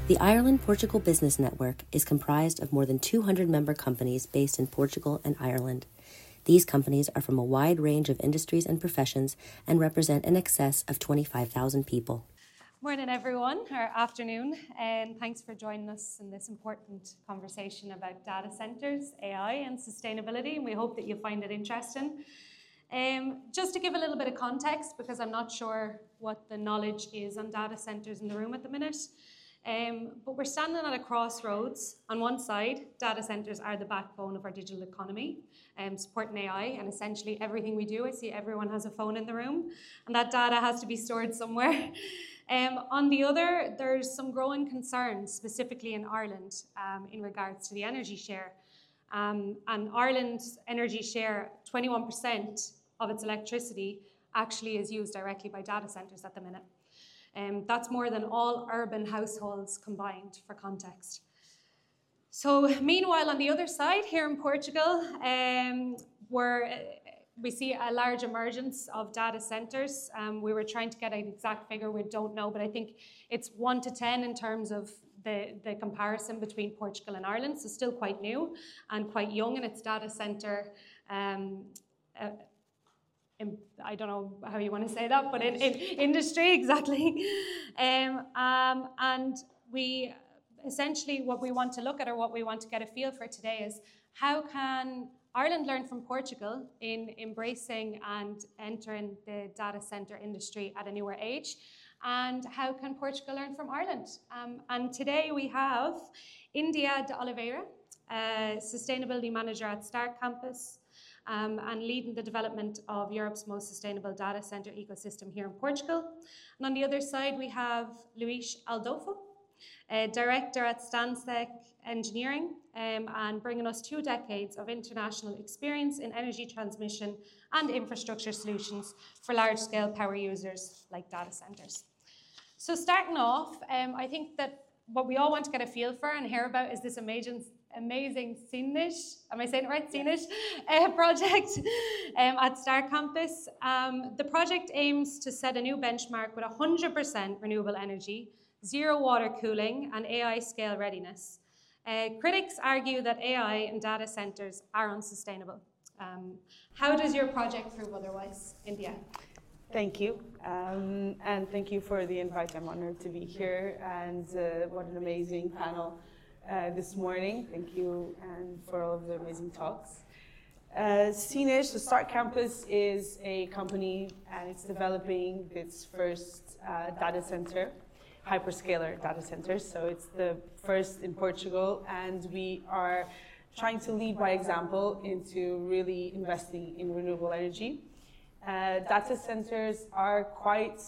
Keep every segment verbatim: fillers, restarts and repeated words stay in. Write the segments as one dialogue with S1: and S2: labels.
S1: The Ireland-Portugal Business Network is comprised of more than two hundred member companies based in Portugal and Ireland. These companies are from a wide range of industries and professions and represent in excess of twenty-five thousand people.
S2: Morning, everyone, or afternoon, and thanks for joining us in this important conversation about data centers, A I, and sustainability, and we hope that you find it interesting. Um, just to give a little bit of context, because I'm not sure what the knowledge is on data centers in the room at the minute, um, but we're standing at a crossroads. On one side, data centers are the backbone of our digital economy, um, supporting A I, and essentially everything we do, I see everyone has a phone in the room, and that data has to be stored somewhere. Um, on the other, there's some growing concerns, specifically in Ireland, um, in regards to the energy share. Um, and Ireland's energy share, twenty-one percent of its electricity actually is used directly by data centres at the minute. Um, that's more than all urban households combined, for context. So meanwhile, on the other side, here in Portugal, um, we're... We see a large emergence of data centers. Um, we were trying to get an exact figure, we don't know, but I think it's one to ten in terms of the, the comparison between Portugal and Ireland, so still quite new and quite young in its data center, um, uh, in, I don't know how you want to say that, but in, in industry, exactly. Um, um, and we, essentially what we want to look at, or what we want to get a feel for today, is how can Ireland learned from Portugal in embracing and entering the data center industry at a newer age, and how can Portugal learn from Ireland? Um, and today we have India de Oliveira, uh, Sustainability Manager at Start Campus, um, and leading the development of Europe's most sustainable data center ecosystem here in Portugal. And on the other side we have Luis Aldolfo, Uh, director at Stantec Engineering, um, and bringing us two decades of international experience in energy transmission and infrastructure solutions for large-scale power users like data centers. So starting off, um, I think that what we all want to get a feel for and hear about is this amazing, amazing Scenish, am I saying it right, Scenish, uh, project um, at Start Campus. Um, the project aims to set a new benchmark with one hundred percent renewable energy, zero water cooling, and A I scale readiness. Uh, critics argue that A I and data centers are unsustainable. Um, how does your project prove otherwise, India?
S3: Thank you, um, and thank you for the invite. I'm honored to be here, and uh, what an amazing panel uh, this morning. Thank you, and for all of the amazing talks. Uh, Scenish, the Start Campus, is a company, and it's developing its first uh, data center, hyperscaler data centers. So it's the first in Portugal, and we are trying to lead by example into really investing in renewable energy. Uh, data centers are quite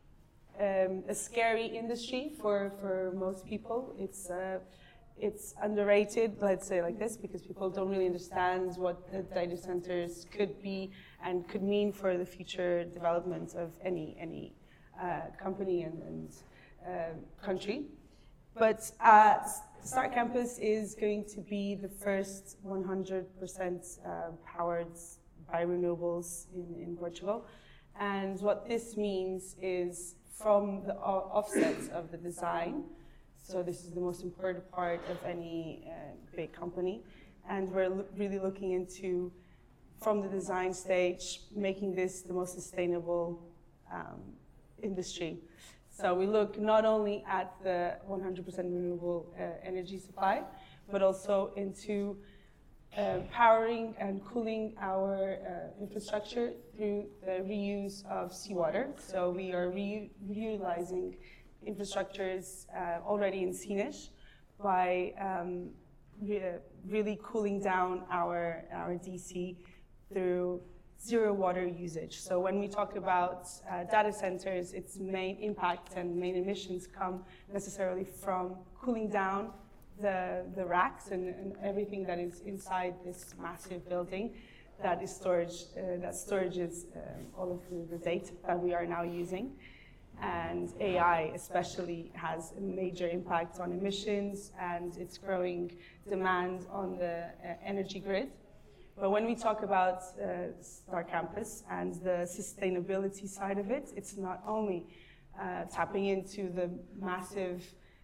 S3: um, a scary industry for, for most people. It's, uh, it's underrated, let's say like this, because people don't really understand what the data centers could be and could mean for the future development of any, any uh, company and, and Uh, country. But uh, Start Campus is going to be the first one hundred percent uh, powered by renewables in, in Portugal. And what this means is from the offset of the design, so this is the most important part of any uh, big company, and we're lo- really looking into, from the design stage, making this the most sustainable um, industry. So we look not only at the one hundred percent renewable uh, energy supply, but also into uh, powering and cooling our uh, infrastructure through the reuse of seawater. So we are re- reutilizing infrastructures uh, already in Scenish by um, re- really cooling down our, our D C through zero water usage. So when we talk about uh, data centers, its main impact and main emissions come necessarily from cooling down the, the racks and, and everything that is inside this massive building that is storage, uh, that storages uh, all of the, the data that we are now using. And A I especially has a major impact on emissions and its growing demand on the uh, energy grid. But when we talk about uh, Start Campus and the sustainability side of it, it's not only uh, tapping into the massive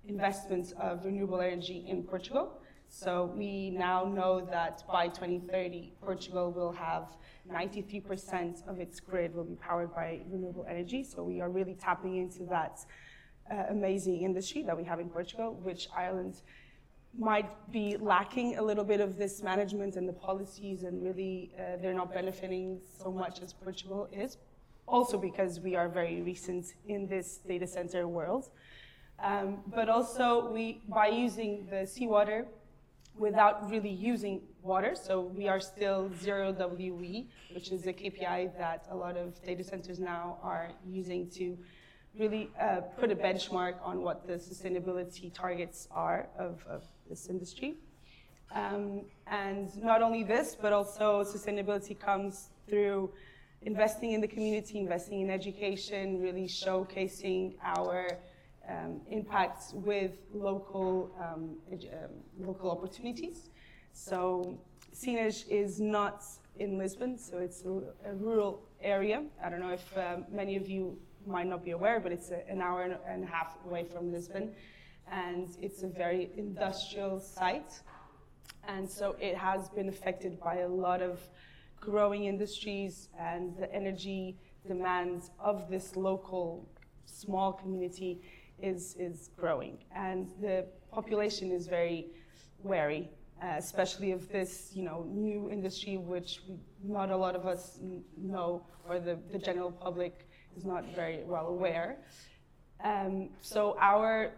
S3: investments of renewable energy in Portugal. So we now know that by twenty thirty, Portugal will have ninety-three percent of its grid will be powered by renewable energy. So we are really tapping into that uh, amazing industry that we have in Portugal, which Ireland might be lacking a little bit of this management and the policies, and really uh, they're not benefiting so much as Portugal is. Also because we are very recent in this data center world. Um, but also we, by using the seawater without really using water, so we are still zero W E, which is a K P I that a lot of data centers now are using to really uh, put a benchmark on what the sustainability targets are of, of this industry. Um, and not only this, but also sustainability comes through investing in the community, investing in education, really showcasing our um, impacts with local, um, um, local opportunities. So Sines is not in Lisbon, so it's a, a rural area. I don't know if um, many of you might not be aware, but it's a, an hour and a half away from Lisbon. And it's a very industrial site. And so it has been affected by a lot of growing industries, and the energy demands of this local small community is, is growing. And the population is very wary, uh, especially of this, you know, new industry, which we, not a lot of us n- know, or the, the general public is not very well aware. Um, so our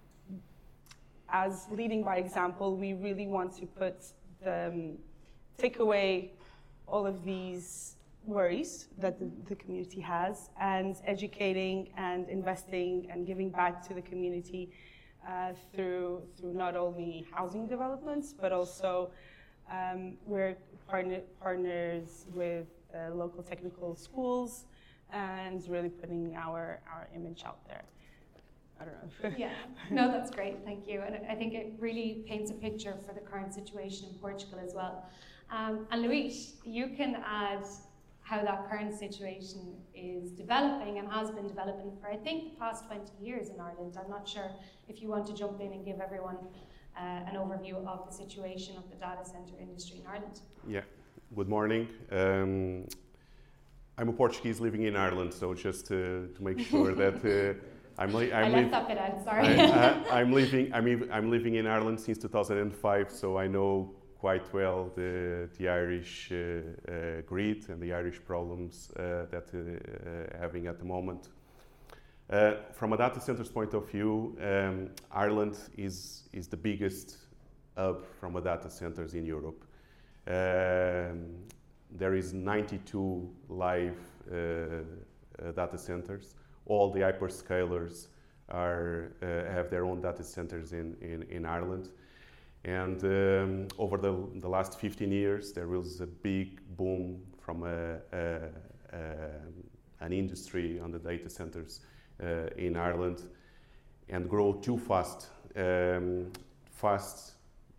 S3: As leading by example, we really want to put the, um, take away all of these worries that the, the community has, and educating and investing and giving back to the community uh, through through not only housing developments, but also um, we're partner, partners with uh, local technical schools, and really putting our, our image out there. I don't know.
S2: Yeah, no, that's great, thank you. And I think it really paints a picture for the current situation in Portugal as well. Um, and Luís, you can add how that current situation is developing and has been developing for, I think, the past twenty years in Ireland. I'm not sure if you want to jump in and give everyone uh, an overview of the situation of the data center industry in Ireland.
S4: Yeah, good morning. Um, I'm a Portuguese living in Ireland, so just to, to make sure that uh, I'm, li- I'm
S2: I left
S4: li-
S2: that bit out, sorry.
S4: I, I, I'm living. I'm, I'm living in Ireland since two thousand five, so I know quite well the the Irish uh, uh, grid and the Irish problems uh, that uh, uh, having at the moment. Uh, from a data center's point of view, um, Ireland is is the biggest hub from a data centers in Europe. Um, there is ninety-two live uh, uh, data centers. All the hyperscalers are uh, have their own data centers in, in, in Ireland. And um, over the, the last fifteen years, there was a big boom from a, a, a, an industry on the data centers uh, in Ireland, and grow too fast, um, fast,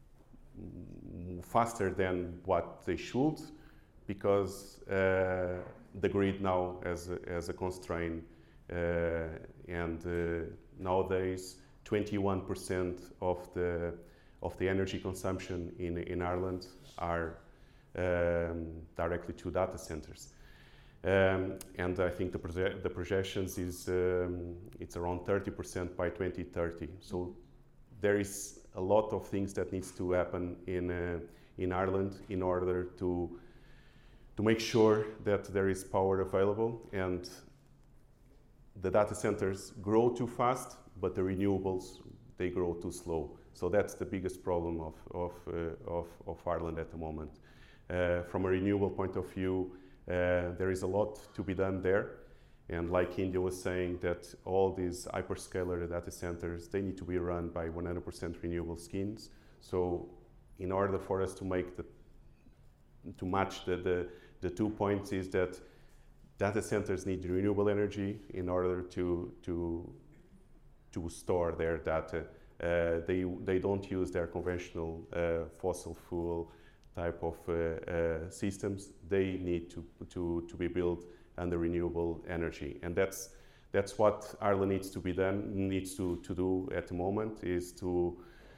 S4: faster than what they should, because uh, the grid now has a, has a constraint. Uh, and uh, nowadays, twenty-one percent of the of the energy consumption in in Ireland are um, directly to data centers, um, and I think the proje- the projections is um, it's around thirty percent by twenty thirty. So there is a lot of things that needs to happen in uh, in Ireland in order to to make sure that there is power available, and the data centers grow too fast, but the renewables, they grow too slow. So that's the biggest problem of, of, uh, of, of Ireland at the moment. Uh, from a renewable point of view, uh, there is a lot to be done there. And like India was saying, that all these hyperscaler data centers, they need to be run by one hundred percent renewable schemes. So in order for us to make the, to match the, the, the two points is that data centers need renewable energy in order to to to store their data. Uh, they they don't use their conventional uh, fossil fuel type of uh, uh, systems. They need to to to be built under renewable energy, and that's that's what Ireland needs to be done, needs to, to do at the moment, is to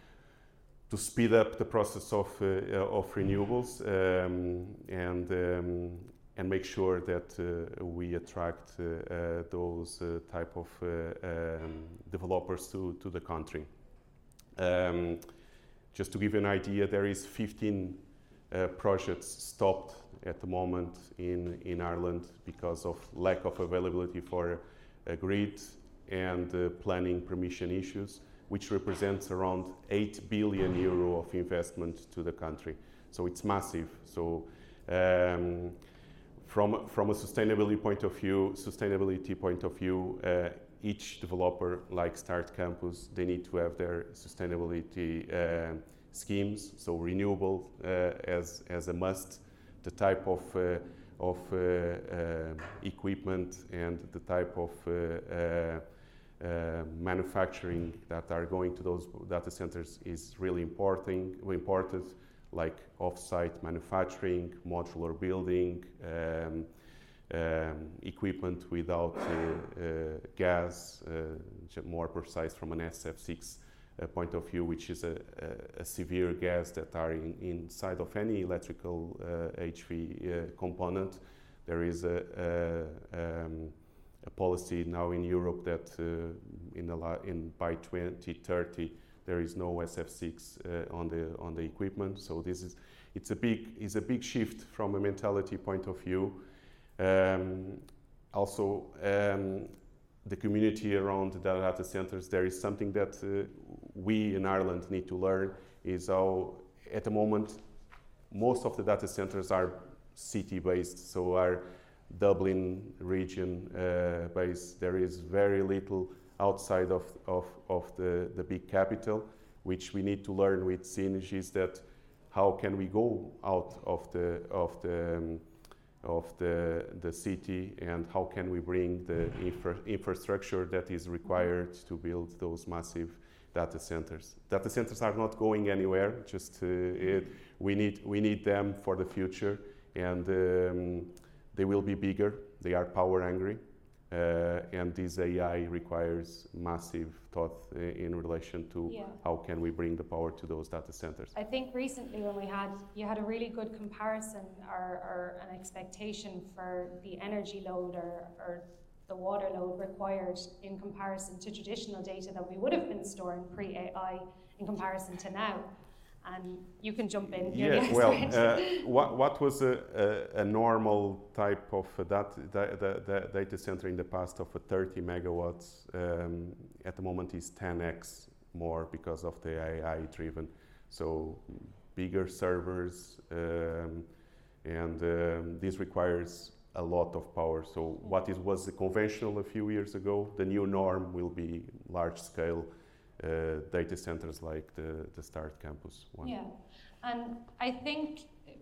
S4: to speed up the process of uh, of renewables um, and um, and make sure that uh, we attract uh, uh, those uh, type of uh, um, developers to to the country. Um, just to give you an idea, there is fifteen uh, projects stopped at the moment in in Ireland because of lack of availability for a grid and uh, planning permission issues, which represents around eight billion euro of investment to the country. So it's massive. So um, from from a sustainability point of view, sustainability point of view, uh, each developer, like Start Campus, they need to have their sustainability uh, schemes. So renewable uh, as as a must, the type of uh, of uh, uh, equipment and the type of uh, uh, Uh, manufacturing that are going to those data centers is really important, important like off-site manufacturing, modular building, um, um, equipment without uh, uh, gas, uh, more precise from an S F six uh, point of view, which is a, a, a severe gas that are in, inside of any electrical uh, H V uh, component. There is a, a um, a policy now in Europe that uh, in, the la in by twenty thirty there is no S F six uh, on the on the equipment. So this is it's a big is a big shift from a mentality point of view. Um, also, um, the community around the data centers. There is something that uh, we in Ireland need to learn is how at the moment most of the data centers are city based. So are Dublin region uh, base. There is very little outside of, of, of the, the big capital, which we need to learn with synergies that how can we go out of the of the um, of the the city and how can we bring the infra infrastructure that is required to build those massive data centers. Data centers are not going anywhere. Just uh, it, we need we need them for the future, and um, they will be bigger. They are power hungry, uh, and this A I requires massive thought uh, in relation to
S2: yeah.
S4: how can we bring the power to those data centers.
S2: I think recently when we had, you had a really good comparison or, or an expectation for the energy load or, or the water load required in comparison to traditional data that we would have been storing pre-A I in comparison to now. And you can jump in.
S4: Yeah, well, uh, what, what was a, a, a normal type of a dat, da, da, da, data center in the past of a thirty megawatts um, at the moment is ten x more because of the A I driven. So bigger servers, um, and um, this requires a lot of power. So what is, was conventional a few years ago, the new norm will be large scale Uh, data centers like the, the Start Campus one.
S2: Yeah, and I think,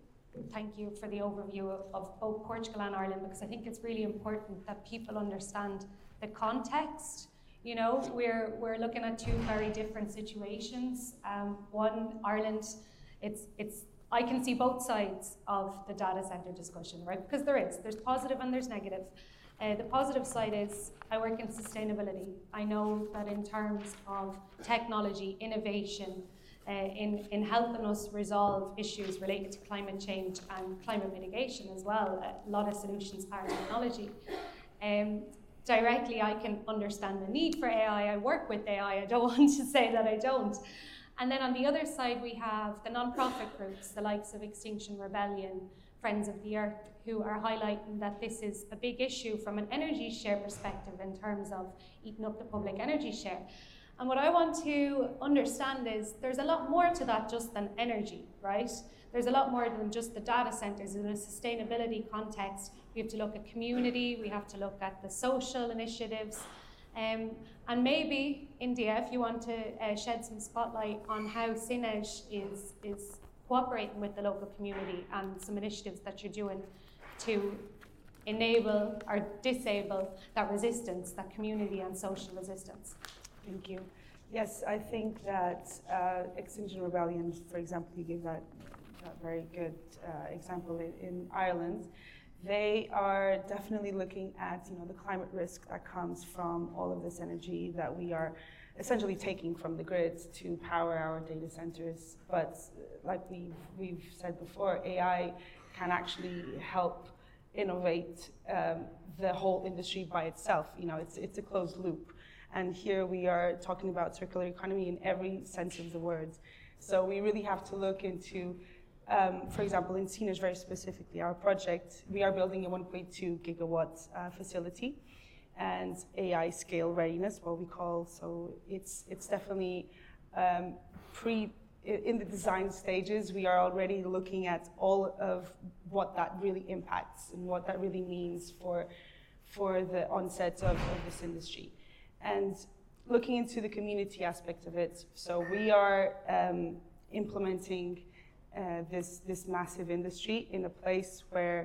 S2: thank you for the overview of, of both Portugal and Ireland, because I think it's really important that people understand the context. You know, we're, we're looking at two very different situations. Um, one, Ireland, it's, it's, I can see both sides of the data center discussion, right? Because there is, there's positive and there's negative. Uh, the positive side is I work in sustainability. I know that in terms of technology, innovation, uh, in, in helping us resolve issues related to climate change and climate mitigation as well, a lot of solutions are technology. Um, directly, I can understand the need for A I. I work with A I. I don't want to say that I don't. And then on the other side, we have the non-profit groups, the likes of Extinction Rebellion, Friends of the Earth, who are highlighting that this is a big issue from an energy share perspective in terms of eating up the public energy share. And what I want to understand is there's a lot more to that just than energy, right? There's a lot more than just the data centers. In a sustainability context, we have to look at community, we have to look at the social initiatives, um, and maybe, India, if you want to uh, shed some spotlight on how Synej is, is cooperating with the local community and some initiatives that you're doing to enable or disable that resistance, that community and social resistance.
S3: Thank you. Yes, I think that uh, Extinction Rebellion, for example, you gave that, that very good uh, example in, in Ireland. they are definitely looking at, you know, the climate risk that comes from all of this energy that we are essentially taking from the grids to power our data centers. But like we've, we've said before, A I can actually help innovate um, the whole industry by itself. You know, it's, it's a closed loop. And here we are talking about circular economy in every sense of the word. So we really have to look into, um, for example, in Sines very specifically, our project, we are building a one point two gigawatt uh, facility and A I scale readiness, what we call. So it's, it's definitely um, pre, in the design stages, we are already looking at all of what that really impacts and what that really means for, for the onset of, of this industry. And looking into the community aspect of it, so we are um, implementing uh, this, this massive industry in a place where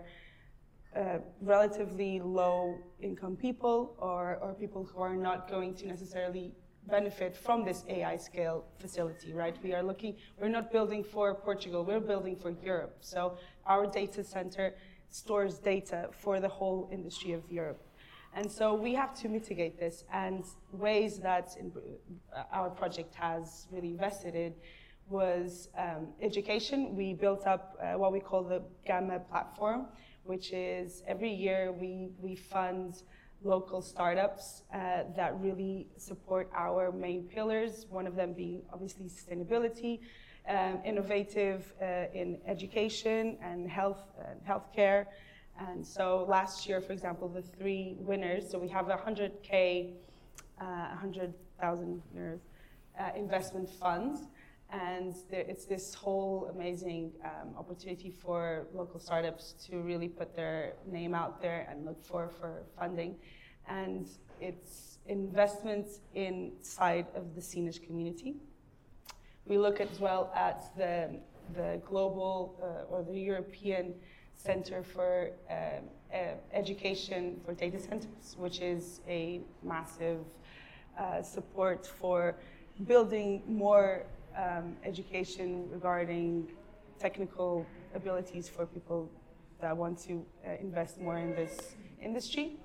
S3: uh, relatively low income people or, or people who are not going to necessarily benefit from this A I scale facility, right? We are looking, we're not building for Portugal, we're building for Europe. So our data center stores data for the whole industry of Europe. And so we have to mitigate this, and ways that in, uh, our project has really invested in was um, education. We built up uh, what we call the Gamma platform, which is every year we, we fund local startups uh, that really support our main pillars, one of them being obviously sustainability, um, innovative uh, in education and health and healthcare. And so last year, for example, the three winners, so we have a one hundred K, uh, one hundred thousand euros uh, investment fund, and there, it's this whole amazing um, opportunity for local startups to really put their name out there and look for, for funding. And it's investments inside of the Sines community. We look as well at the, the global uh, or the European Center for uh, uh, Education for Data Centers, which is a massive uh, support for building more um, education regarding technical abilities for people that want to uh, invest more in this industry.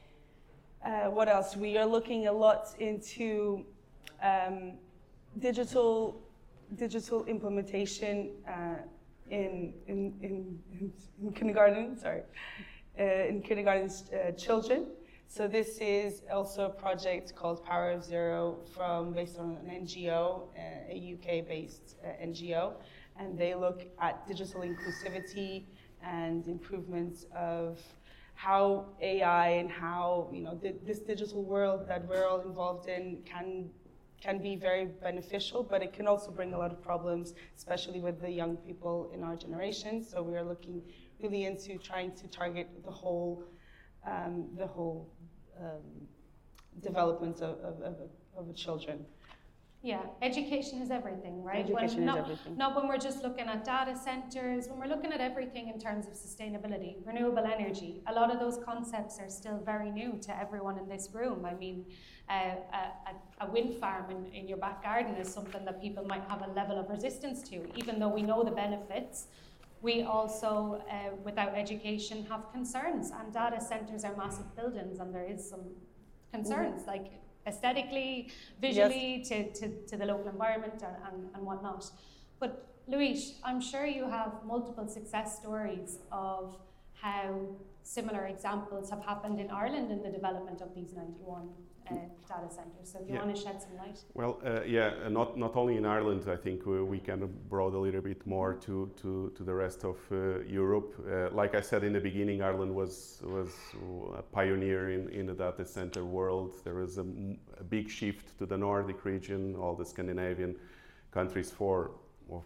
S3: Uh, what else? We are looking a lot into um, digital, digital implementation uh, In, in, in, in kindergarten, sorry, uh, in kindergarten uh, children. So this is also a project called Power of Zero from, based on an N G O, uh, a U K-based uh, N G O, and they look at digital inclusivity and improvements of how A I and how, you know, th this digital world that we're all involved in can can be very beneficial, but it can also bring a lot of problems, especially with the young people in our generation. So we are looking really into trying to target the whole, um, the whole um, development of, of, of, of the children.
S2: Yeah, education is everything, right?
S3: Education
S2: when,
S3: is
S2: not,
S3: everything.
S2: Not when we're just looking at data centers, when we're looking at everything in terms of sustainability, renewable energy. A lot of those concepts are still very new to everyone in this room. I mean, uh, a, a wind farm in, in your back garden is something that people might have a level of resistance to, even though we know the benefits. We also, uh, without education, have concerns, and data centers are massive buildings, and there is some concerns, mm-hmm. like aesthetically, visually, yes. to, to, to the local environment and, and, and whatnot. But Luis, I'm sure you have multiple success stories of how similar examples have happened in Ireland in the development of these ninety-one uh, data centers. So if you yeah. want to shed some light.
S4: Well, uh, yeah, uh, not, not only in Ireland, I think we, we can broaden a little bit more to, to, to the rest of uh, Europe. Uh, like I said in the beginning, Ireland was, was a pioneer in, in the data center world. There was a, a big shift to the Nordic region, all the Scandinavian countries for of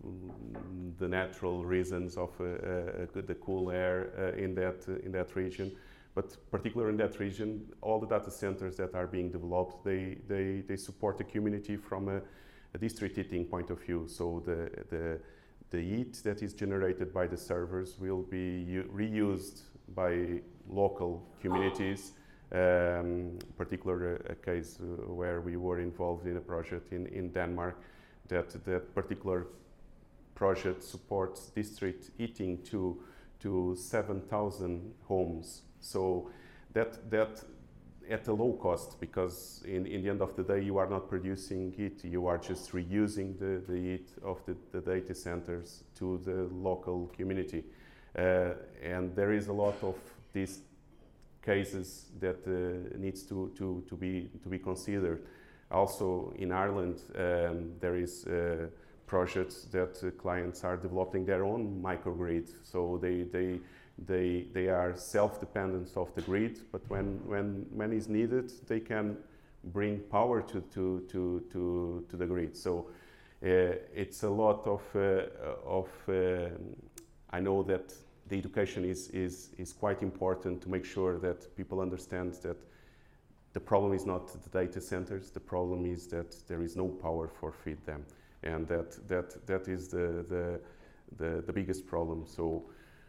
S4: the natural reasons of uh, uh, the cool air uh, in that uh, in that region, but particularly in that region, all the data centers that are being developed, they they, they support the community from a, a district heating point of view. So the the the heat that is generated by the servers will be reused by local communities. Um, particular a case uh, where we were involved in a project in in Denmark. That that particular project supports district heating to to seven thousand homes. So that that at a low cost, because in, in the end of the day you are not producing heat, you are just reusing the, the heat of the, the data centers to the local community. Uh, and there is a lot of these cases that uh, needs to, to, to, be, to be considered. Also in Ireland um, there is uh, projects that uh, clients are developing their own microgrid, so they, they They, they are self-dependent of the grid, but when, when, when is needed, they can bring power to, to, to, to, to the grid. So uh, it's a lot of, uh, of uh, I know that the education is, is, is quite important to make sure that people understand that the problem is not the data centers, the problem is that there is no power for feed them. And that, that, that is the, the, the, the biggest problem. So.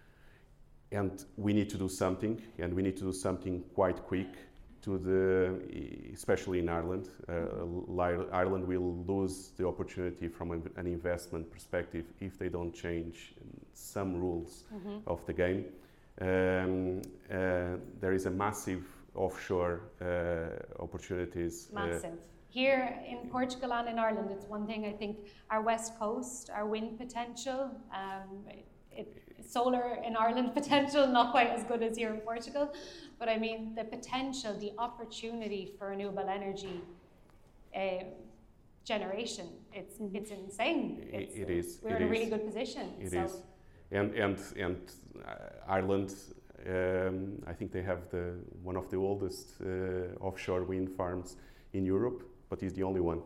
S4: And we need to do something, and we need to do something quite quick to the, especially in Ireland. Uh, Ireland will lose the opportunity from an investment perspective if they don't change some rules mm-hmm. of the game. Um, uh, there is a massive offshore uh, opportunities.
S2: Massive. Uh, Here in Portugal and in Ireland, it's one thing, I think, our west coast, our wind potential, um, it, solar in Ireland potential, not quite as good as here in Portugal, but I mean the potential, the opportunity for renewable energy uh, generation, it's mm-hmm. it's insane. It's,
S4: it is.
S2: We're
S4: it
S2: in
S4: is.
S2: a really good position.
S4: It
S2: so.
S4: is. And, and, and uh, Ireland, um, I think they have the one of the oldest uh, offshore wind farms in Europe, but it's the only one.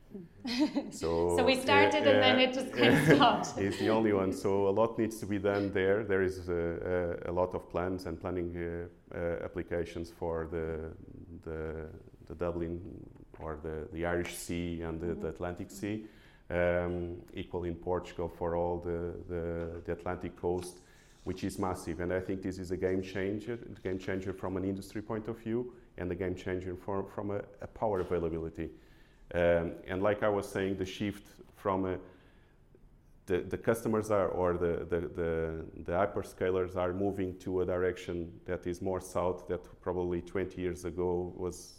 S4: So,
S2: so we started uh, and uh, then it just kind of stopped.
S4: It's the only one, so a lot needs to be done there. There is a, a, a lot of plans and planning uh, uh, applications for the, the, the Dublin or the, the Irish Sea and the, mm-hmm. the Atlantic Sea. Um, equal in Portugal for all the, the, the Atlantic coast, which is massive. And I think this is a game changer, a game changer from an industry point of view and a game changer for, from a, a power availability. Um, and like I was saying, the shift from a, the, the customers are, or the, the, the, the hyperscalers are moving to a direction that is more south, that probably twenty years ago was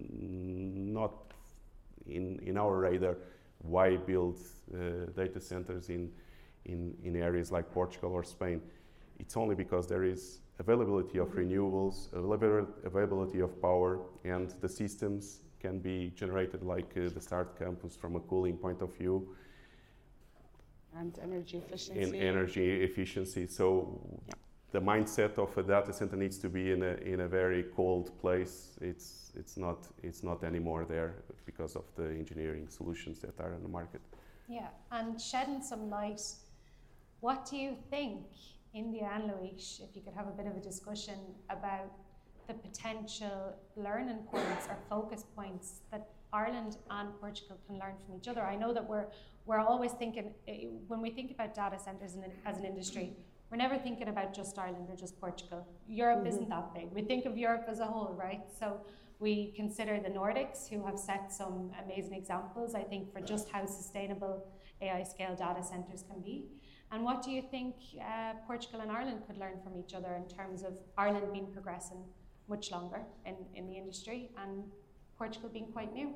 S4: not in, in our radar. Why build uh, data centers in, in, in areas like Portugal or Spain? It's only because there is availability of renewables, availability of power, and the systems can be generated like uh, the Start Campus from a cooling point of view.
S3: And energy efficiency.
S4: In energy efficiency. So yeah. The mindset of a data center needs to be in a, in a very cold place. It's, it's, not, it's not anymore there because of the engineering solutions that are on the market.
S2: Yeah, and shedding some light, what do you think, India and Luis, if you could have a bit of a discussion about the potential learning points or focus points that Ireland and Portugal can learn from each other? I know that we're we're always thinking, when we think about data centers in, as an industry, we're never thinking about just Ireland or just Portugal. Europe mm-hmm. isn't that big. We think of Europe as a whole, right? So we consider the Nordics, who have set some amazing examples, I think, for just how sustainable A I scale data centers can be. And what do you think uh, Portugal and Ireland could learn from each other in terms of Ireland being progressing much longer in, in the industry and Portugal being quite new?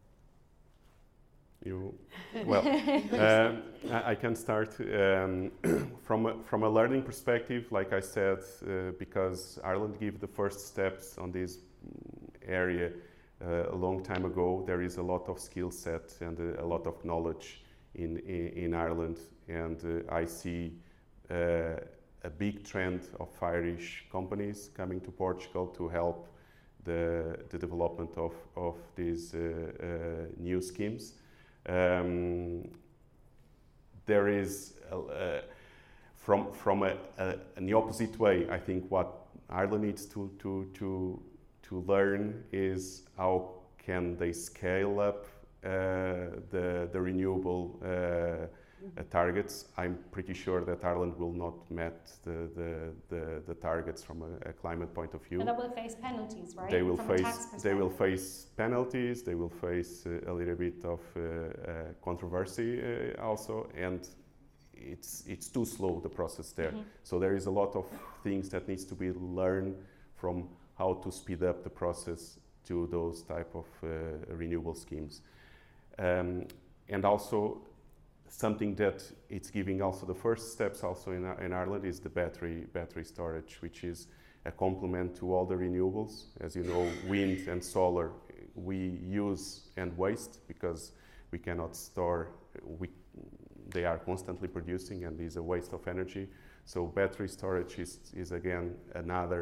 S4: You, well, um, I, I can start um, from, a, from a learning perspective, like I said, uh, because Ireland gave the first steps on this area uh, a long time ago. There is a lot of skill set and a, a lot of knowledge in, in, in Ireland, and uh, I see uh, a big trend of Irish companies coming to Portugal to help the, the development of, of these uh, uh, new schemes. Um, there is, a, uh, from, from a, a, in the opposite way, I think what Ireland needs to, to, to, to learn is how can they scale up uh, the, the renewable uh, Uh, targets. I'm pretty sure that Ireland will not met the, the, the, the targets from a, a climate point of view.
S2: And they will face penalties, right?
S4: They will
S2: from
S4: face they will face penalties. They will face uh, a little bit of uh, uh, controversy uh, also. And it's it's too slow, the process there.
S2: Mhm.
S4: So there is a lot of things that needs to be learned from how to speed up the process to those type of uh, renewable schemes. Um, and also something that it's giving also the first steps also in, in Ireland is the battery battery storage, which is a complement to all the renewables. As you know, wind and solar we use and waste because we cannot store, we, they are constantly producing and is a waste of energy. So battery storage is, is again another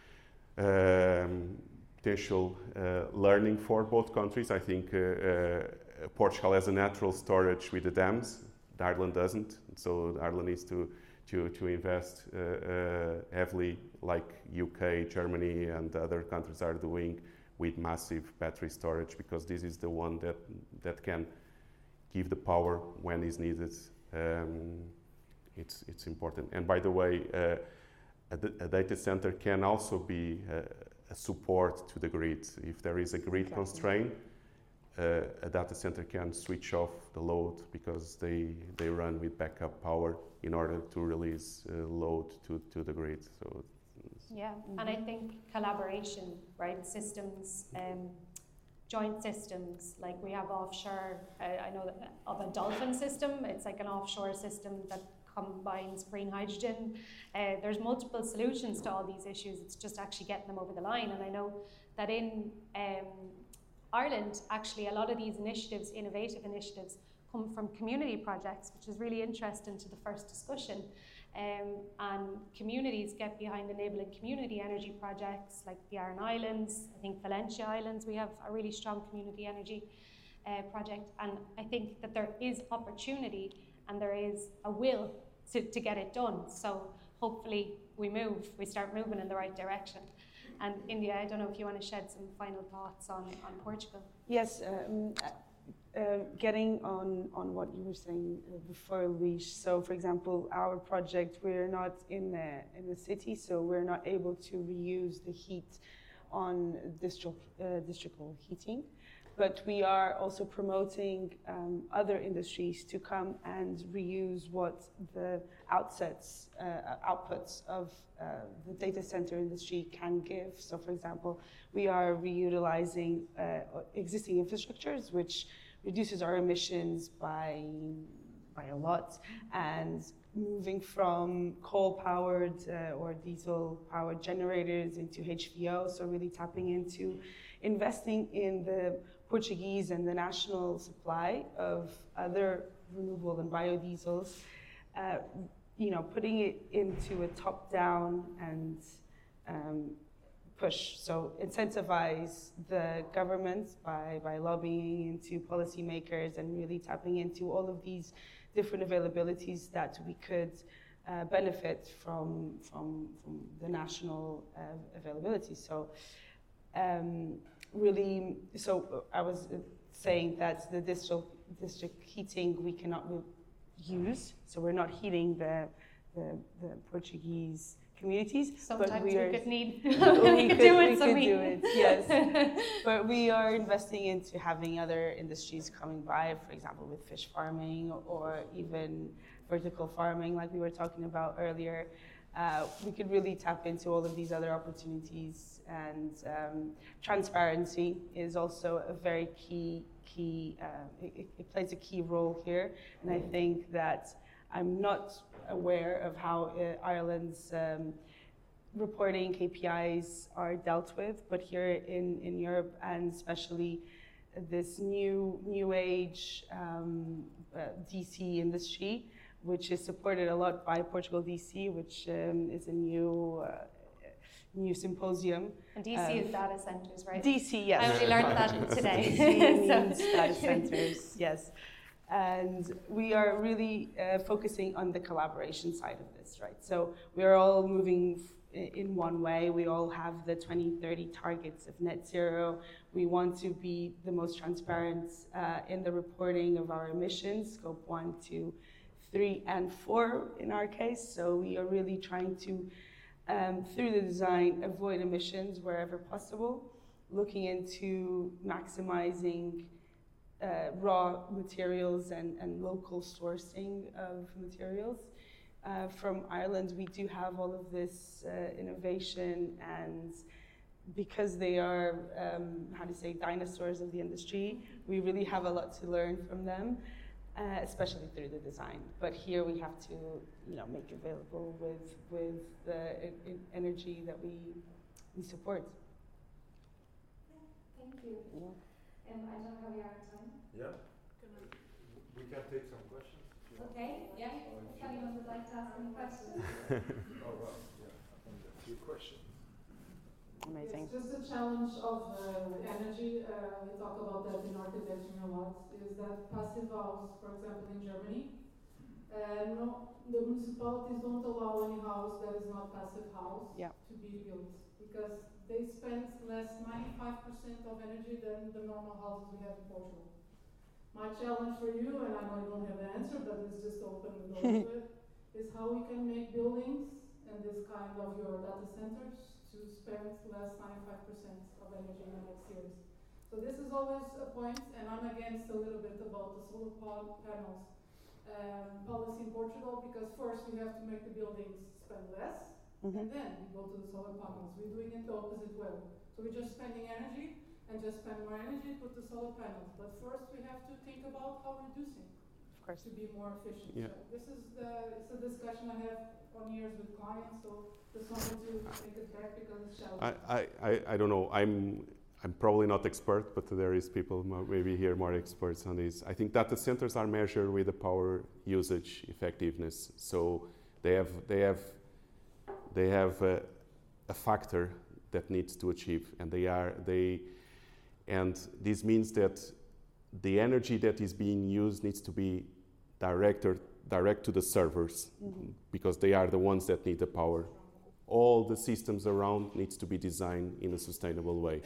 S4: um, potential uh, learning for both countries. I think uh, uh, Portugal has a natural storage with the dams. Ireland doesn't, so Ireland needs to to, to invest uh, uh, heavily, like U K, Germany, and other countries are doing, with massive battery storage, because this is the one that that can give the power when is needed. Um, it's it's important. And by the way, uh, a, a data center can also be uh, a support to the grid. If there is a grid
S3: Exactly.
S4: constraint, uh, a data center can switch off the load because they they run with backup power in order to release uh, load to, to the grid. So
S2: yeah, and I think collaboration, right? Systems, um, joint systems, like we have offshore, I, I know that of a dolphin system, it's like an offshore system that combines green hydrogen. Uh, there's multiple solutions to all these issues, it's just actually getting them over the line. And I know that in um, Ireland, actually a lot of these initiatives, innovative initiatives, come from community projects, which is really interesting to the first discussion. Um, and communities get behind enabling community energy projects like the Aran Islands. I think Valentia Islands, we have a really strong community energy uh, project. And I think that there is opportunity and there is a will to, to get it done. So hopefully we move, we start moving in the right direction. And India, I don't know if you want to shed some final thoughts on, on Portugal.
S3: Yes, um, uh, getting on, on what you were saying uh, before, Luis. So, for example, our project, we're not in the, in the city, so we're not able to reuse the heat on district, uh, districtal heating. But we are also promoting um, other industries to come and reuse what the outsets, uh, outputs of uh, the data center industry can give. So, for example, we are reutilizing uh, existing infrastructures, which reduces our emissions by by a lot, and moving from coal-powered uh, or diesel-powered generators into H V O. So, really tapping into investing in the Portuguese and the national supply of other renewable and biodiesels, uh, you know, putting it into a top-down and um, push. So incentivize the governments by, by lobbying into policymakers and really tapping into all of these different availabilities that we could uh, benefit from, from, from the national uh, availability. So. Um, Really, so I was saying that the district, district heating we cannot use, so we're not heating the, the, the Portuguese communities.
S2: Sometimes
S3: but we,
S2: we
S3: are,
S2: could need,
S3: we,
S2: we
S3: could,
S2: could do it,
S3: we
S2: so
S3: could
S2: we...
S3: do it, yes. But we are investing into having other industries coming by, for example, with fish farming or even vertical farming, like we were talking about earlier. Uh, we could really tap into all of these other opportunities, and um, transparency is also a very key, key uh, it, it plays a key role here. And I think that I'm not aware of how uh, Ireland's um, reporting K P Is are dealt with, but here in, in Europe, and especially this new, new age um, uh, D C industry, which is supported a lot by Portugal D C, which um, is a new uh, new symposium.
S2: And D C um, is data centers, right?
S3: D C, yes.
S2: I only learned that today.
S3: D C means data centers, yes. And we are really uh, focusing on the collaboration side of this, right? So we are all moving in one way. We all have the twenty thirty targets of net zero. We want to be the most transparent uh, in the reporting of our emissions, scope one, two, three and four in our case. So we are really trying to, um, through the design, avoid emissions wherever possible, looking into maximizing uh, raw materials and, and local sourcing of materials. Uh, from Ireland, we do have all of this uh, innovation, and because they are, um, how do you say, dinosaurs of the industry, we really have a lot to learn from them, uh, especially through the design. But here we have to, you know, make available with with the e- e- energy that we we support.
S2: Yeah, thank you.
S3: Yeah.
S2: Um, I don't know how we are on time.
S5: Yeah. We can take some questions.
S2: Okay, yeah. If anyone would like to ask any questions.
S5: Oh, well, yeah, I think a few questions.
S3: Amazing.
S6: It's just a challenge of uh, energy. Uh, we talk about that in architecture a lot. Is that passive house, for example, in Germany, uh, no, the municipalities don't allow any house that is not passive house
S3: Yeah.
S6: to be built because they spend less ninety-five percent of energy than the normal houses we have in Portugal. My challenge for you, and I know you don't have the answer, but it's just open the door to it, is how we can make buildings and this kind of your data centers to spend less ninety-five percent of energy in the next years. So this is always a point, and I'm against a little bit about the solar pa- panels um, policy in Portugal, because first we have to make the buildings spend less,
S3: Mm-hmm.
S6: and then we go to the solar panels. We're doing it the opposite way. So we're just spending energy, and just spend more energy, put the solar panels. But first we have to think about how reducing
S3: Of course.
S6: to be more efficient.
S4: Yeah.
S6: So this is the it's a discussion I have on years with clients, so just wanted to take it back because it's challenging.
S4: I, I, I, I don't know. I'm I'm probably not expert, but there is people mo- maybe here more experts on this. I think data centers are measured with the power usage effectiveness. So they have they have they have a, a factor that needs to achieve, and they are they, and this means that the energy that is being used needs to be directed direct to the servers,
S3: Mm-hmm.
S4: because they are the ones that need the power. All the systems around needs to be designed in a sustainable way.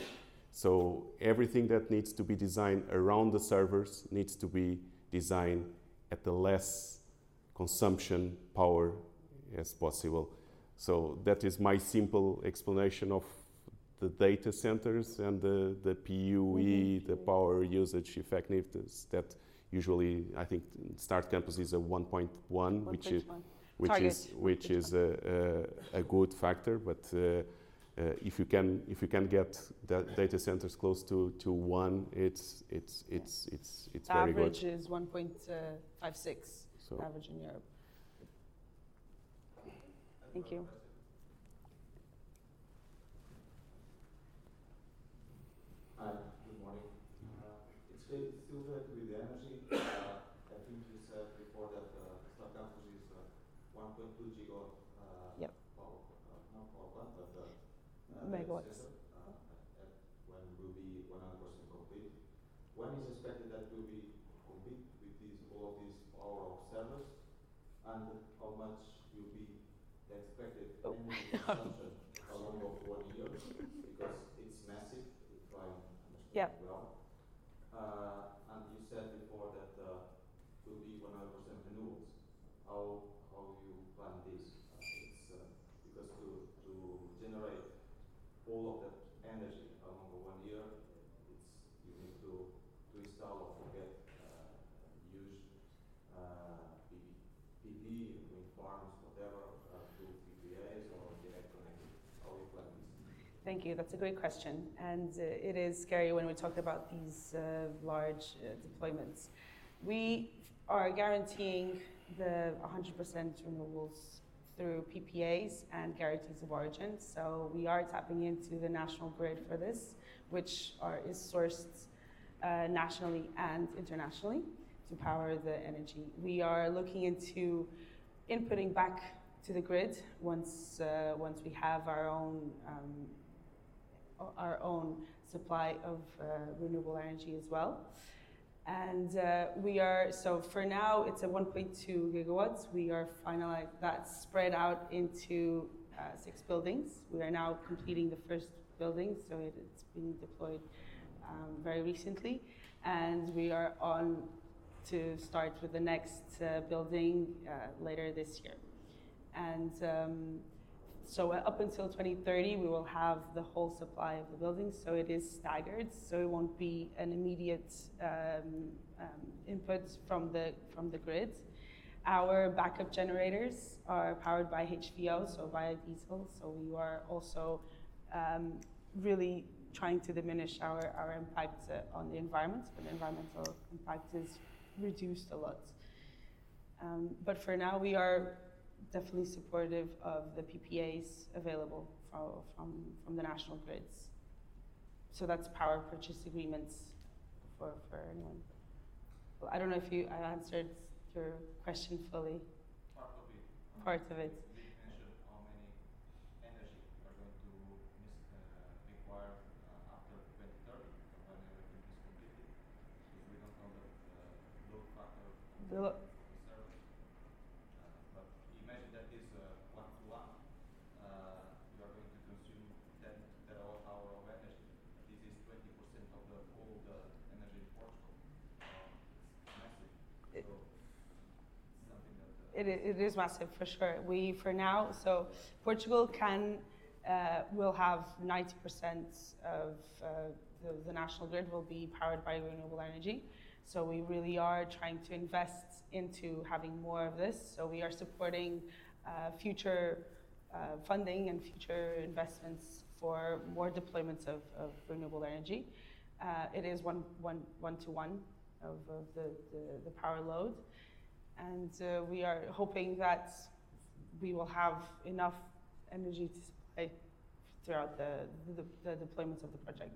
S4: So everything that needs to be designed around the servers needs to be designed at the less consumption power as possible. So that is my simple explanation of the data centers and the, the P U E,
S3: Mhm.
S4: the power usage effectiveness that usually I think Start Campus is a one point one, which is which
S3: Target
S4: is which is a, a, a good factor, but uh, uh, if you can if you can get da- data centers close to, to one, it's it's it's it's it's
S3: The
S4: very good.
S3: average is one point five six,
S4: So
S3: average in Europe. Thank you.
S7: Hi, good morning. Uh, It's still still related with the energy. Uh, I think you said before that uh, Start Campus is uh, one point two gigawatt uh,
S3: Yep.
S7: power, uh, not power plant, but uh, uh,
S3: Megawatts.
S7: data center, uh, at, at when it will be one hundred percent complete. When is expected that will be complete with these all of these power of servers, and how much will be the expected
S3: Oh.
S7: energy consumption along of one year, because it's massive, if I understand
S3: Yep.
S7: well. Uh, and you said before that uh, will be one hundred percent renewables. How how you plan this? Uh, it's uh, because to to generate all of that energy along the one year, it's you need to to install or get uh, use uh, P V, P V, wind farms, whatever, uh, through P P As or direct connected. How you plan this?
S3: Thank you. That's a great question, and uh, it is scary when we talk about these uh, large uh, deployments. We are guaranteeing the one hundred percent renewables through P P As and guarantees of origin. So we are tapping into the national grid for this, which are, is sourced uh, nationally and internationally to power the energy. We are looking into inputting back to the grid once uh, once we have our own um, our own supply of uh, renewable energy as well. And uh, we are, so for now, it's a one point two gigawatts. We are finalizing that spread out into uh, six buildings. We are now completing the first building, so it, it's being deployed um, very recently. And we are on to start with the next uh, building uh, later this year. And um, so uh, up until twenty thirty, we will have the whole supply of the building, so it is staggered, so it won't be an immediate um, um, input from the, from the grid. Our backup generators are powered by H V O, so via diesel, so we are also um, really trying to diminish our, our impact uh, on the environment, but the environmental impact is reduced a lot. Um, but for now, we are definitely supportive of the P P As available from, from, from the national grids. So that's power purchase agreements for, for anyone. Well, I don't know if you, I answered your question fully.
S7: Part of it.
S3: Part of it.
S7: You did mention how many energy are going to mis- uh, require uh, after twenty thirty when everything is completed. Because we don't know the uh, load factor of
S3: The
S7: the
S3: lo-
S7: service. Uh, but imagine that is uh, one to one. Uh, you are going to consume ten terawatt hour of energy. This is twenty percent of the whole uh, energy in Portugal. Uh, it's massive.
S3: It-
S7: So something that. Uh,
S3: It, i- it is massive for sure. We, for now, so Portugal can, uh, will have ninety percent of uh, the, the national grid will be powered by renewable energy. So we really are trying to invest into having more of this. So we are supporting uh, future uh, funding and future investments for more deployments of, of renewable energy. Uh, it is one, one, one to one of, of the, the, the power load. And uh, we are hoping that we will have enough energy to supply throughout the, the, the deployments of the project.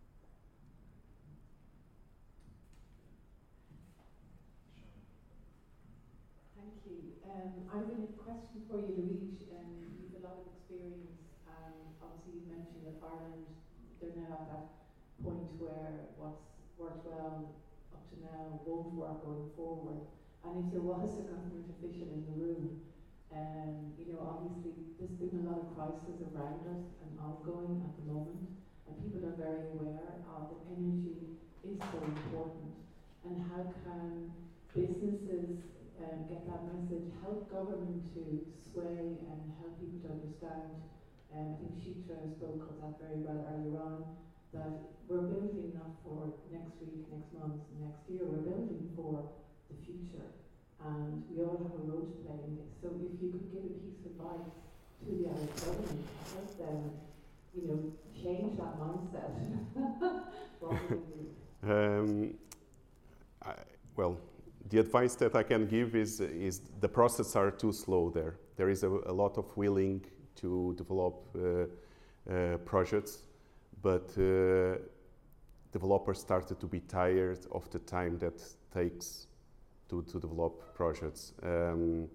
S6: Thank you. Um, I have a question for you, Louise. Um, you have a lot of experience. Um, obviously, you mentioned that Ireland, they're now at that point where what's worked well up to now won't work going forward. And if there was a government official in the room, um, you know, obviously there's been a lot of crisis around us and ongoing at the moment, and people are very aware of that energy is so important. And how can businesses um, get that message, help government to sway and help people to understand? Um, I think Shitra spoke of that very well earlier on, that we're building not for next week, next month, next year, we're building for the future, and we all have a role to play in this. So if you could give a piece of advice to the Irish government to help them, you know, change that mindset, what would it be?
S4: Um, I, well, the advice that I can give is, is the processes are too slow there. There is a, a lot of willing to develop uh, uh, projects, but uh, developers started to be tired of the time that takes to, to develop projects. Um,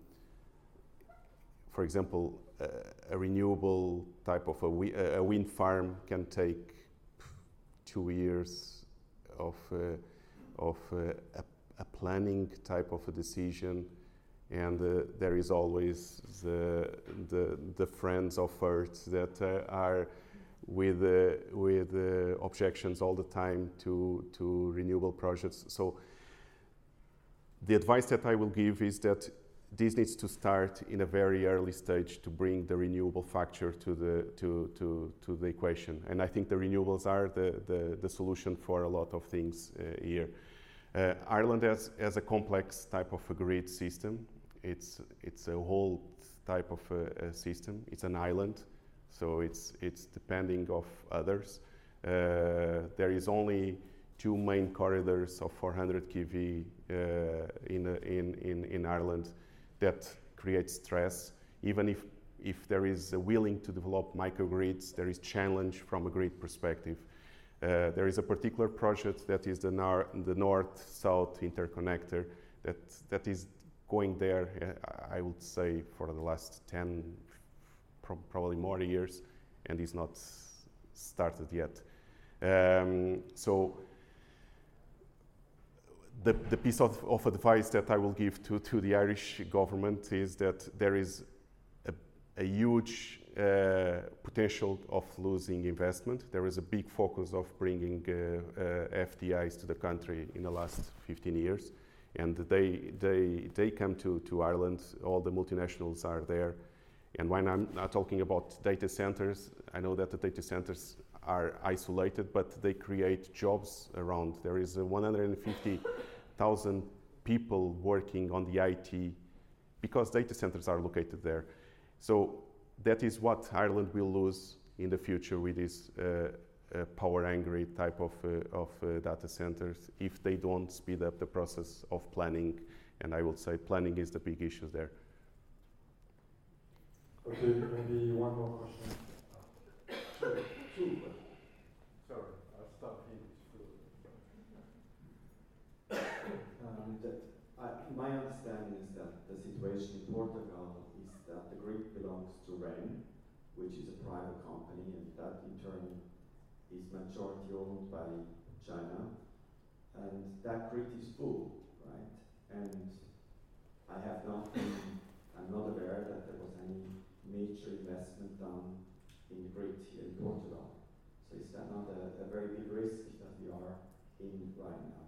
S4: for example, uh, a renewable type of a, wi- a wind farm can take two years of, uh, of uh, a, a planning type of a decision, and uh, there is always the, the, the friends of Earth that uh, are with, uh, with uh, objections all the time to, to renewable projects. So the advice that I will give is that this needs to start in a very early stage to bring the renewable factor to the, to, to, to the equation. And I think the renewables are the, the, the solution for a lot of things uh, here. Uh, Ireland has, has a complex type of a grid system. It's, it's a whole type of a, a system. It's an island, so it's, it's depending of others. Uh, there is only two main corridors of four hundred k V uh, in, in, in, in Ireland that create stress. Even if, if there is a willing to develop microgrids, there is challenge from a grid perspective. Uh, there is a particular project that is the, nar- the north-south interconnector that, that is going there, uh, I would say, for the last ten, pro- probably more years, and is not started yet. Um, so the, the piece of, of advice that I will give to, to the Irish government is that there is a, a huge uh, potential of losing investment. There is a big focus of bringing uh, uh, F D Is to the country in the last fifteen years. And they, they, they come to, to Ireland, all the multinationals are there, And when I'm not talking about data centers, I know that the data centers are isolated, but they create jobs around. There is uh, one hundred fifty thousand people working on the I T because data centers are located there. So that is what Ireland will lose in the future with this uh, uh, power-hungry type of, uh, of uh, data centers if they don't speed up the process of planning. And I would say planning is the big issue there.
S5: Okay, maybe one more question. Two, two questions. Sorry, I'll start here.
S7: Um, that I, my understanding is that the situation in Portugal is that the grid belongs to REN, which is a private company, and that in turn is majority owned by China. And that grid is full, right? And I have not been, I'm not aware that there was any major investment done in the grid here in Portugal. So is that not a, a very big risk that we are in right now?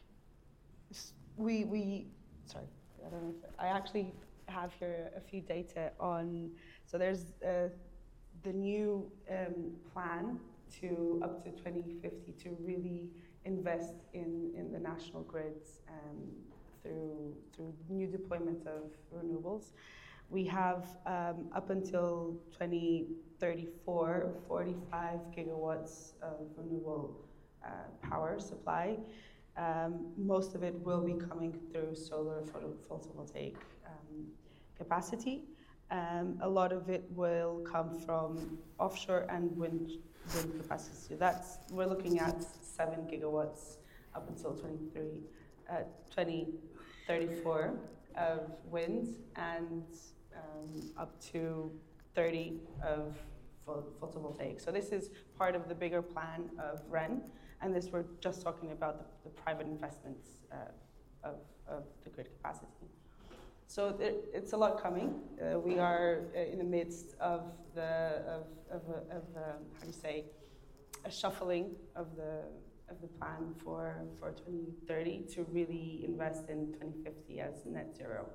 S3: We, we, sorry, I don't know if, I actually have here a few data on, so there's uh, the new um, plan to up to twenty fifty to really invest in, in the national grids um, through, through new deployment of renewables. We have um, up until twenty thirty-four, forty-five gigawatts of renewable uh, power supply. Um, most of it will be coming through solar photo photovoltaic um, capacity. Um, a lot of it will come from offshore and wind, wind capacity. So that's, we're looking at seven gigawatts up until twenty-three, uh, twenty thirty-four of wind and um, up to thirty of photovoltaic. So this is part of the bigger plan of REN. And this, we're just talking about the, the private investments uh, of, of the grid capacity. So there, it's a lot coming. Uh, we are uh, in the midst of the of, of, a, of a, how do you say, a shuffling of the of the plan for for twenty thirty to really invest in twenty fifty as net zero.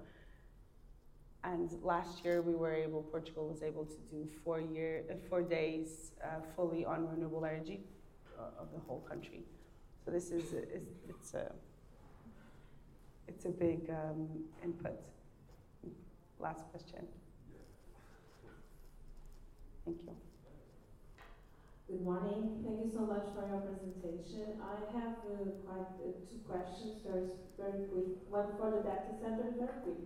S3: And last year we were able, Portugal was able to do four year uh, four days uh, fully on renewable energy of the whole country. So this is, is it's a it's a big um, input. Last question. Thank you.
S8: Good morning. Thank you so much for your presentation. I have uh, quite uh, two questions, very very quick. One for the data center, very quick.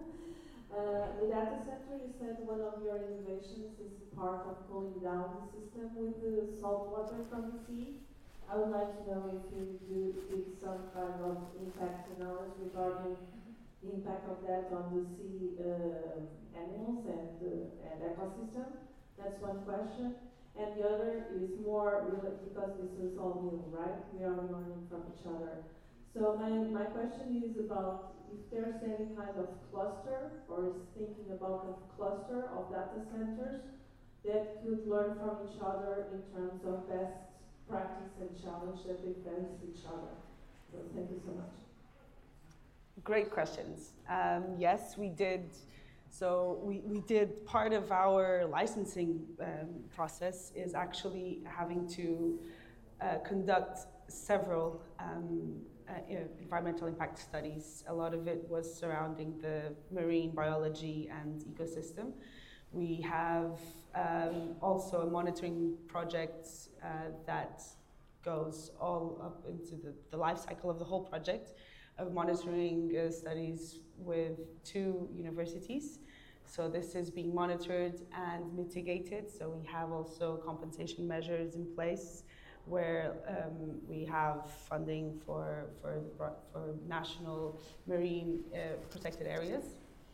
S8: uh, the data center, you said one of your innovations is part of cooling down the system with the salt water from the sea. I would like to know if you do, did some kind of impact analysis regarding the impact of that on the sea uh, animals and, uh, and ecosystem. That's one question. And the other is more related, because this is all new, right? We are learning from each other. So my, my question is about if there's any kind of cluster, or is thinking about a cluster of data centers that could learn from each other in terms of best practice and challenge that they face each other. So thank you so much.
S3: Great questions. Um, yes, we did. So we, we did, part of our licensing um, process is actually having to uh, conduct several um, uh, environmental impact studies. A lot of it was surrounding the marine biology and ecosystem. We have um, also a monitoring project uh, that goes all up into the, the life cycle of the whole project, of monitoring uh, studies with two universities. So this is being monitored and mitigated. So we have also compensation measures in place where um, we have funding for, for, for national marine uh, protected areas.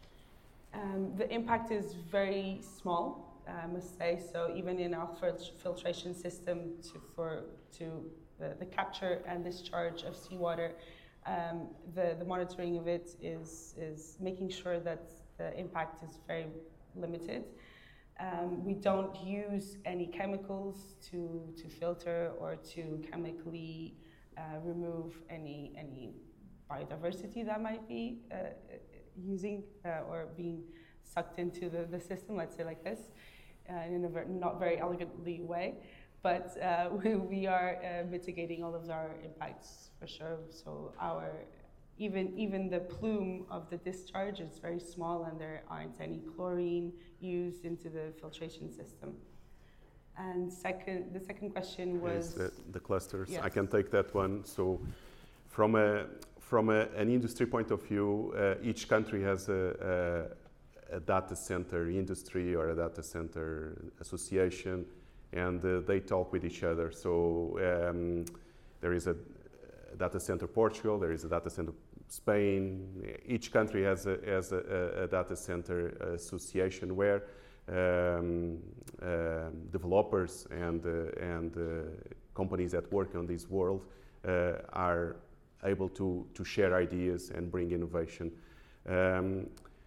S3: Um, the impact is very small, I must say. So even in our filtration system to, for, to the, the capture and discharge of seawater, um, the, the monitoring of it is, is making sure that the impact is very limited. Um, we don't use any chemicals to, to filter or to chemically uh, remove any, any biodiversity that might be uh, using uh, or being sucked into the, the system, let's say like this, uh, in a ver- not very elegantly way. But uh, we, we are uh, mitigating all of our impacts for sure. So our even even the plume of the discharge is very small, and there aren't any chlorine used into the filtration system. And second, the second question was
S4: yes, the, the clusters.
S3: Yes.
S4: I can take that one. So, from a from a, an industry point of view, uh, each country has a, a, a data center industry or a data center association, and uh, they talk with each other. So um, there is a data center Portugal, there is a data center Spain. Each country has a, has a, a data center association where um, uh, developers and, uh, and uh, companies that work on this world uh, are able to, to share ideas and bring innovation. Um,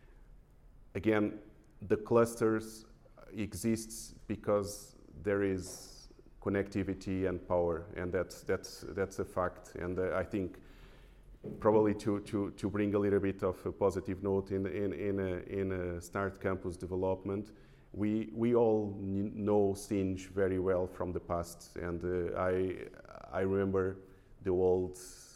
S4: again, the clusters exists because there is connectivity and power, and that's that's that's a fact. And uh, I think probably to, to, to bring a little bit of a positive note in in in a, in a Start Campus development, we we all know Sinj very well from the past, and uh, I I remember the old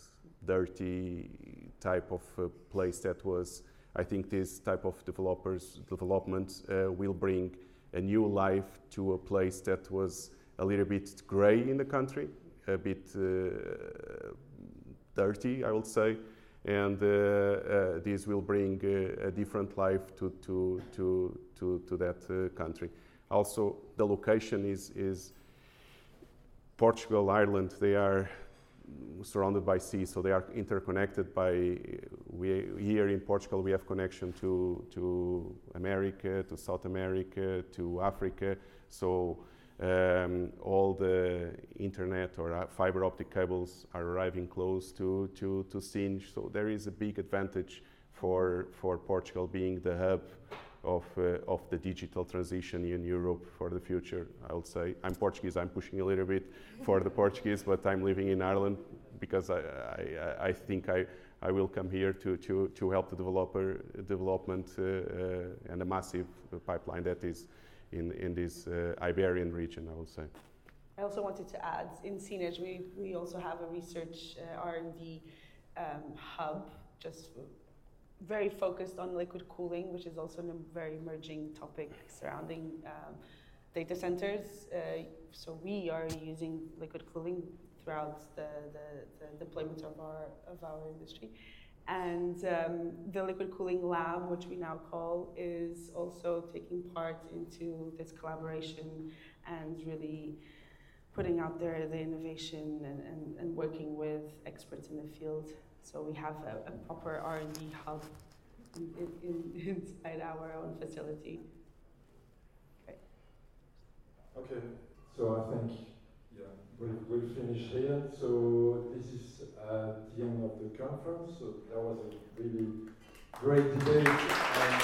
S4: dirty type of uh, place that was. I think this type of developers development uh, will bring a new life to a place that was a little bit gray in the country, a bit uh, dirty, I would say, and uh, uh, this will bring uh, a different life to to to to, to that uh, country. Also, the location is is Portugal, Ireland. They are surrounded by sea, so they are interconnected by. We here in Portugal we have connection to to America, to South America, to Africa. So um, all the internet or uh, fiber optic cables are arriving close to to to Sinj. So there is a big advantage for for Portugal being the hub of uh, of the digital transition in Europe for the future. I would say I'm Portuguese. I'm pushing a little bit for the Portuguese, but I'm living in Ireland because I I, I think I. I will come here to, to, to help the developer development uh, uh, and a massive pipeline that is in, in this uh, Iberian region, I would say.
S3: I also wanted to add, in Sinj, we, we also have a research uh, R and D um, hub, just very focused on liquid cooling, which is also a very emerging topic surrounding um, data centers. Uh, so we are using liquid cooling throughout the, the, the deployment of our of our industry. And um, the liquid cooling lab, which we now call, is also taking part into this collaboration and really putting out there the innovation and, and, and working with experts in the field. So we have a, a proper R and D hub in, in, in, inside our own facility. Okay.
S5: Okay, so I think yeah, we'll, we'll finish here. So this is uh, the end of the conference. So that was a really great debate. And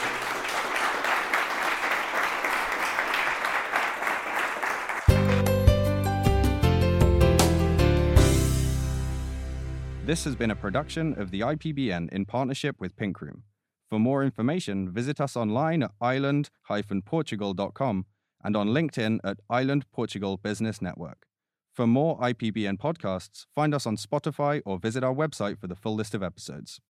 S9: this has been a production of the I P B N in partnership with Pink Room. For more information, visit us online at island dash portugal dot com and on LinkedIn at Island Portugal Business Network. For more I P B N podcasts, find us on Spotify or visit our website for the full list of episodes.